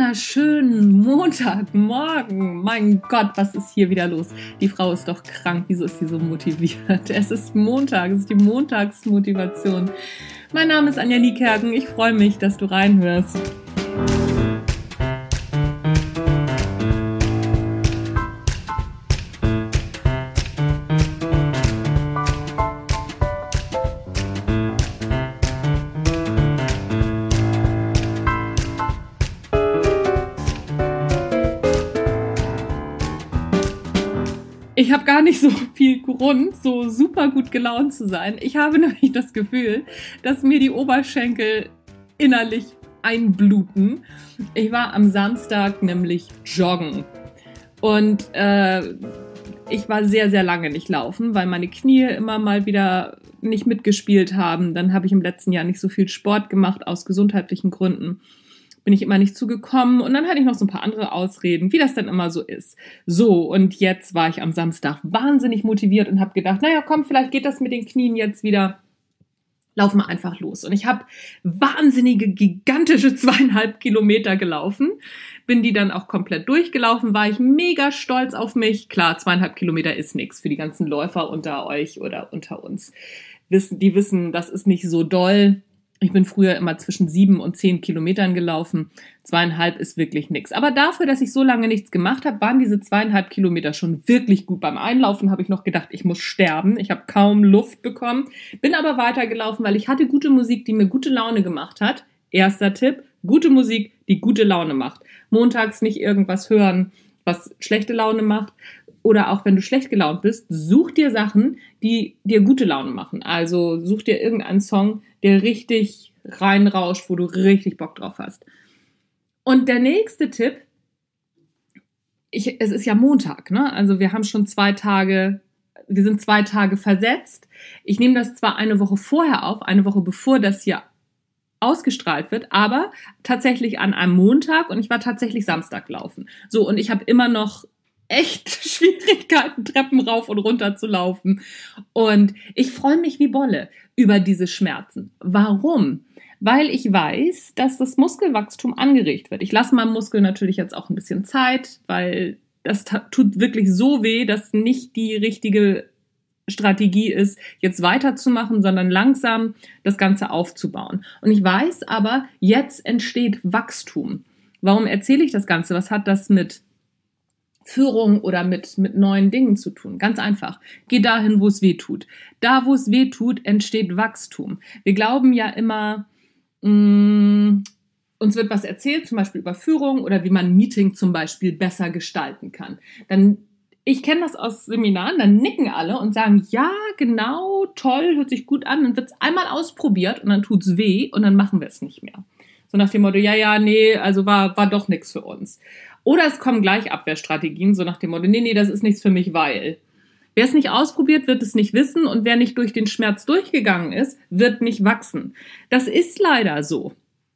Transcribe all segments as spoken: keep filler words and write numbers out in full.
wunderschönen Montagmorgen. Mein Gott, was ist hier wieder los? Die Frau ist doch krank. Wieso ist sie so motiviert? Es ist Montag, es ist die Montagsmotivation. Mein Name ist Anja Niekerken. Ich freue mich, dass du reinhörst. Ich habe gar nicht so viel Grund, so super gut gelaunt zu sein. Ich habe nämlich das Gefühl, dass mir die Oberschenkel innerlich einbluten. Ich war am Samstag nämlich joggen und äh, ich war sehr, sehr lange nicht laufen, weil meine Knie immer mal wieder nicht mitgespielt haben. Dann habe ich im letzten Jahr nicht so viel Sport gemacht aus gesundheitlichen Gründen. Bin ich immer nicht zugekommen und dann hatte ich noch so ein paar andere Ausreden, wie das dann immer so ist. So, und jetzt war ich am Samstag wahnsinnig motiviert und habe gedacht, naja, komm, vielleicht geht das mit den Knien jetzt wieder. Laufen wir einfach los. Und ich habe wahnsinnige, gigantische zweieinhalb Kilometer gelaufen, bin die dann auch komplett durchgelaufen, war ich mega stolz auf mich. Klar, zweieinhalb Kilometer ist nichts für die ganzen Läufer unter euch oder unter uns. Die wissen, das ist nicht so doll. Ich bin früher immer zwischen sieben und zehn Kilometern gelaufen. Zweieinhalb ist wirklich nichts. Aber dafür, dass ich so lange nichts gemacht habe, waren diese zweieinhalb Kilometer schon wirklich gut. Beim Einlaufen habe ich noch gedacht, ich muss sterben. Ich habe kaum Luft bekommen. Bin aber weitergelaufen, weil ich hatte gute Musik, die mir gute Laune gemacht hat. Erster Tipp, gute Musik, die gute Laune macht. Montags nicht irgendwas hören, was schlechte Laune macht. Oder auch wenn du schlecht gelaunt bist, such dir Sachen, die dir gute Laune machen. Also such dir irgendeinen Song, der richtig reinrauscht, wo du richtig Bock drauf hast. Und der nächste Tipp, ich, es ist ja Montag, ne? Also wir haben schon zwei Tage, wir sind zwei Tage versetzt. Ich nehme das zwar eine Woche vorher auf, eine Woche bevor das hier ausgestrahlt wird, aber tatsächlich an einem Montag und ich war tatsächlich Samstag laufen. So, und ich habe immer noch echt Schwierigkeiten, Treppen rauf und runter zu laufen. Und ich freue mich wie Bolle über diese Schmerzen. Warum? Weil ich weiß, dass das Muskelwachstum angeregt wird. Ich lasse meinem Muskel natürlich jetzt auch ein bisschen Zeit, weil das tut wirklich so weh, dass nicht die richtige Strategie ist, jetzt weiterzumachen, sondern langsam das Ganze aufzubauen. Und ich weiß aber, jetzt entsteht Wachstum. Warum erzähle ich das Ganze? Was hat das mit Führung oder mit, mit neuen Dingen zu tun? Ganz einfach. Geh dahin, wo es weh tut. Da, wo es weh tut, entsteht Wachstum. Wir glauben ja immer, mh, uns wird was erzählt, zum Beispiel über Führung oder wie man ein Meeting zum Beispiel besser gestalten kann. Dann, ich kenne das aus Seminaren, dann nicken alle und sagen, ja, genau, toll, hört sich gut an. Dann wird es einmal ausprobiert und dann tut es weh und dann machen wir es nicht mehr. So nach dem Motto, ja, ja, nee, also war, war doch nichts für uns. Oder es kommen gleich Abwehrstrategien, so nach dem Motto, nee, nee, das ist nichts für mich, weil. Wer es nicht ausprobiert, wird es nicht wissen und wer nicht durch den Schmerz durchgegangen ist, wird nicht wachsen. Das ist leider so.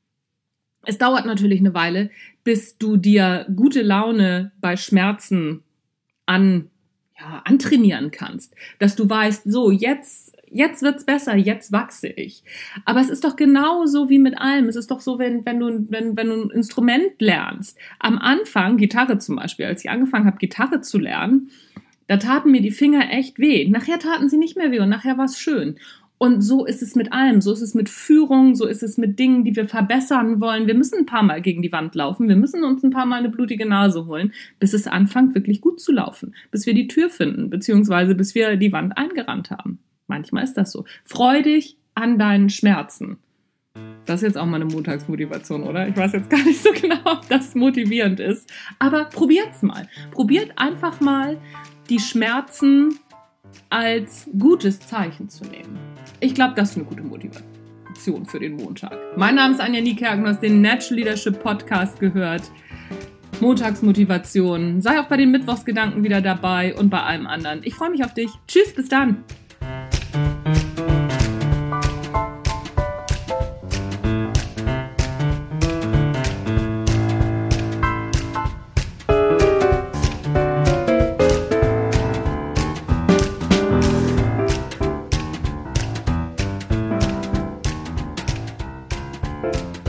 Es dauert natürlich eine Weile, bis du dir gute Laune bei Schmerzen an, ja, antrainieren kannst. Dass du weißt, so, jetzt... Jetzt wird's besser, jetzt wachse ich. Aber es ist doch genauso wie mit allem. Es ist doch so, wenn, wenn, du, wenn, wenn du ein Instrument lernst. Am Anfang, Gitarre zum Beispiel, als ich angefangen habe, Gitarre zu lernen, da taten mir die Finger echt weh. Nachher taten sie nicht mehr weh und nachher war es schön. Und so ist es mit allem. So ist es mit Führung, so ist es mit Dingen, die wir verbessern wollen. Wir müssen ein paar Mal gegen die Wand laufen. Wir müssen uns ein paar Mal eine blutige Nase holen, bis es anfängt, wirklich gut zu laufen. Bis wir die Tür finden, beziehungsweise bis wir die Wand eingerannt haben. Manchmal ist das so. Freu dich an deinen Schmerzen. Das ist jetzt auch mal eine Montagsmotivation, oder? Ich weiß jetzt gar nicht so genau, ob das motivierend ist. Aber probiert's mal. Probiert einfach mal, die Schmerzen als gutes Zeichen zu nehmen. Ich glaube, das ist eine gute Motivation für den Montag. Mein Name ist Anja Niekerken, du hast den Natural Leadership Podcast gehört. Montagsmotivation. Sei auch bei den Mittwochsgedanken wieder dabei und bei allem anderen. Ich freue mich auf dich. Tschüss, bis dann. Bye.